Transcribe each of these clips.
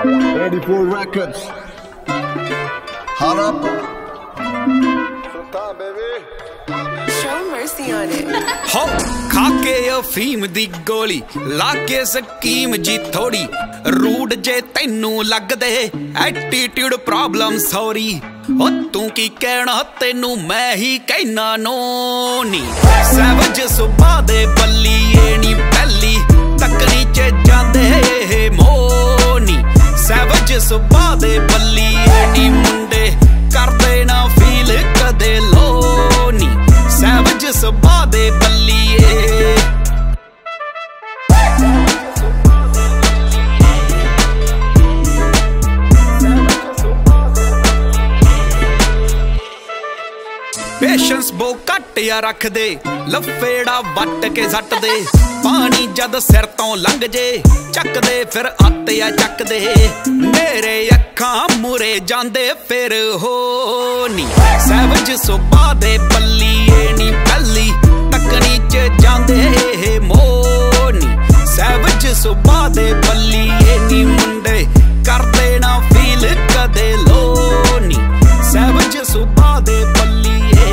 84 Records. Hot up. Sultan, baby. Show mercy on it. ਹੋ ਖਾ ਕੇ ਅਫੀਮ ਦੀ ਗੋਲੀ ਲਾ ਕੇ ਸਕੀਮ ਜੀ ਥੋੜੀ ਰੂਡ ਜੇ ਤੈਨੂੰ ਲੱਗਦੇ ਐਟੀਟਿਊਡ ਪ੍ਰੋਬਲਮ ਸੌਰੀ ਹੋ ਤੂੰ ਕੀ ਕਹਿਣਾ ਤੈਨੂੰ ਮੈਂ ਹੀ ਕਹਿਣਾ ਨੋ ਨੀ ਸੈਵਜ ਸੁਭਾ ਦੇ ਬੱਲੀਏ ਨੀ ਪਹਿਲੀ ਤੱਕਣੀ ਚ ਜਾਂਦੇ ਇਹ ਮੋਨੀ ਸੈਵਜ ਸੁਭਾ ਦੇ ਬੱਲੀਏ ਨੀ ਮੁੰਡੇ ਕਰਦੇ ਨਾ ਫੀਲ ਕਦੇ ਲੋ ਨੀ ਸੈਵਜ ਸੁਭਾ ਦੇ ਬੱਲੀਏ ਪੇਸ਼ੈਂਸ ਬੋ ਘੱਟ ਆ ਰੱਖਦੇ ਲਫੇੜਾ ਵੱਟ ਕੇ ਸੱਟਦੇ ਪਾਣੀ ਜਦ ਸਿਰ ਤੋਂ ਲੰਘ ਜੇ ਚੱਕਦੇ ਫਿਰ ਆਤੇ ਆ ਚੱਕਦੇ ਮੇਰੇ ਅੱਖਾਂ ਮੂਰੇ ਜਾਂਦੇ ਫਿਰ ਹੋ ਨੀ ਸੈਵਜ ਸੁਭਾ ਦੇ ਬੱਲੀਏ ਨੀ ਪਹਿਲੀ ਤੱਕਣੀ ਚ ਜਾਂਦੇ ਇਹ ਮੋਨੀ ਸੈਵਜ ਸੁਭਾ ਦੇ ਬੱਲੀਏ ਨੀ ਮੁੰਡੇ ਕਰਦੇ ਨਾ ਫੀਲ ਕਦੇ ਲੋ ਨੀ ਸੈਵਜ ਸੁਭਾ ਦੇ ਬੱਲੀਏ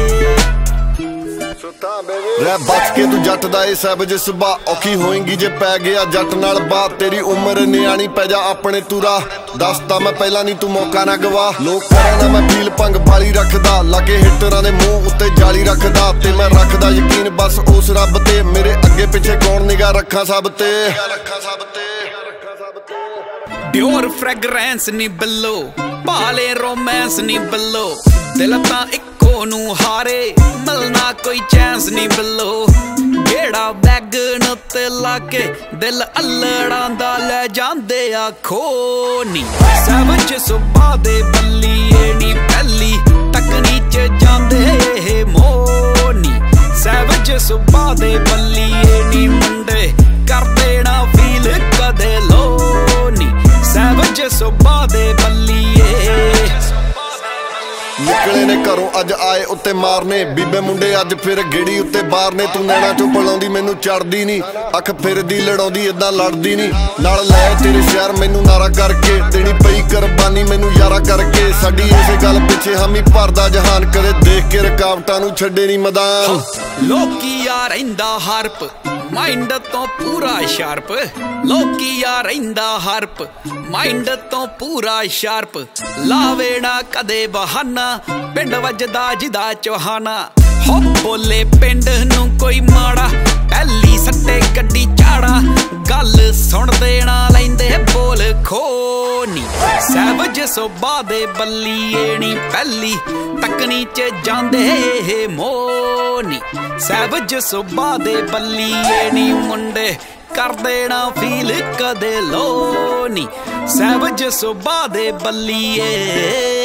ਰਹਿ ਬਚ ਕੇ ਤੂੰ ਜੱਟ ਦਾ ਏ ਸੈਵਜ ਸੁਭਾ ਔਖੀ ਹੋਏਗੀ ਜੇ ਪੈ ਗਿਆ ਜੱਟ ਨਾਲ ਬਾਤ ਤੇਰੀ ਉਮਰ ਨਿਆਣੀ ਪੈ ਜਾ ਆਪਣੇ ਤੂੰ ਰਾਹ ਦੱਸਦਾ ਮੈਂ ਪਹਿਲਾਂ ਨਹੀਂ ਤੂੰ ਮੌਕਾ ਨਾ ਗਵਾ ਲੋਕ ਕਰਾਂ ਨਾ ਮੈਂ ਫੀਲ ਭੰਗ ਬਾਲੀ ਰੱਖਦਾ ਲਾਗੇ ਹਿੱਟਰਾਂ ਦੇ ਮੂੰਹ ਉੱਤੇ ਜਾਲੀ ਰੱਖਦਾ ਤੇ ਮੈਂ ਰੱਖਦਾ ਯਕੀਨ ਬਸ ਉਸ ਰੱਬ ਤੇ ਮੇਰੇ ਅੱਗੇ ਪਿੱਛੇ ਕੌਣ ਨਿਗਾਹ ਰੱਖਾਂ ਸਭ ਤੇ ਡਿਓਰ ਫ੍ਰੈਗਰੈਂਸ ਨੀ ਬਿੱਲੋ ਭਾਲੇ ਰੋਮਾਂਸ ਨੀ ਬਿੱਲੋ ਦਿਲ ਤਾਂ ਇੱਕੋ ਨੂੰ ਹਾਰੇ ਮਿਲਣਾ ਕੋਈ ਚਾਂਸ ਨੀ ਬਿੱਲੋ ਜਿਹੜਾ ਬੈਗਨ ਉੱਤੇ ਲਾ ਕੇ ਦਿਲ ਅਲੜਾਂ ਦਾ ਲੈ ਜਾਂਦੇ ਆ ਖੋ ਨੀ ਸੈਵਜ ਸੁਭਾ ਦੇ ਬੱਲੀਏ ਨੀ ਪਹਿਲੀ ਤੱਕਣੀ ਚ ਜਾਂਦੇ ਇਹ ਮੋਨੀ ਸੈਵਜ ਸੁਭਾ ਦੇ ਬੱਲੀਏ ਨੀ ਮੁੰਡੇ ਕਰਦੇ ਨਾ ਫੀਲ ਕਦੇ ਲੋ ਨੀ ਸੈਵਜ ਸੁਭਾ ਦੇ ਬੱਲੀਏ ਨਿਕਲੇ ਨੇ ਘਰੋਂ ਅੱਜ ਆਏ ਉੱਤੇ ਮਾਰਨੇ ਬੀਬੇ ਮੁੰਡੇ ਅੱਜ ਫਿਰ ਗੇੜੀ ਉੱਤੇ ਬਾਹਰ ਨੇ ਤੂੰ ਨੈਣਾ ਚੋਂ ਬੁਲਾਉਂਦੀ ਮੈਨੂੰ ਚੜਦੀ ਨੀ ਅੱਖ ਫਿਰਦੀ ਲੜਾਉਂਦੀ ਏਦਾਂ ਲੜਦੀ ਨੀ ਨਾਲ ਲੈ ਤੇਰੇ ਸ਼ਹਿਰ ਮੈਨੂੰ ਨਾਰਾ ਕਰਕੇ ਦੇਣੀ ਪਈ ਕੁਰਬਾਨੀ ਮੈਨੂੰ ਯਾਰਾ ਕਰਕੇ ਸਾਡੀ ਇਸੇ ਗੱਲ ਪਿੱਛੇ ਹਾਮੀ ਭਰਦਾ ਜਹਾਨ ਕਦੇ ਦੇਖ ਕੇ ਰੁਕਾਵਟਾਂ ਨੂੰ ਛੱਡੇ ਨੀ ਮੈਦਾਨ ਲੋਕੀ ਆ ਰਹਿੰਦਾ ਹਰਪ ਮਾਈਂਡ ਤੋਂ ਪੂਰਾ ਸ਼ਾਰਪ ਲੋਕੀ ਆ ਰਹਿੰਦਾ ਹਰਪ ਮਾਈਂਡ ਤੋਂ ਪੂਰਾ ਸ਼ਾਰਪ ਲਾਵੇ ਨਾ ਕਦੇ ਬਹਾਨਾ ਪਿੰਡ ਵੱਜਦਾ ਜਿਹਦਾ ਚੋਹਾਨਾ ਹੋ ਬੋਲੇ ਪਿੰਡ ਨੂੰ ਕੋਈ ਮਾੜਾ ਪਹਿਲੀ ਸੱਟੇ ਗੱਡੀ ਚਾੜਾ ਗੱਲ ਸੁਣ ਦੇਣਾ ਲੈਂਦੇ ਬੋਲ ਖੋ ਨੀ ਸੈਵਜ ਸੁਭਾ ਦੇ ਬੱਲੀਏ ਨੀ ਪਹਿਲੀ ਤੱਕਣੀ ਚ ਜਾਂਦੇ ਇਹ ਮੋਨੀ ਸੈਵਜ ਸੁਭਾ ਦੇ ਬੱਲੀਏ ਨੀ ਮੁੰਡੇ ਕਰਦੇ ਨਾ ਫੀਲ ਕਦੇ ਲੋ ਨੀ ਸੈਵਜ ਸੁਭਾ ਦੇ ਬੱਲੀਏ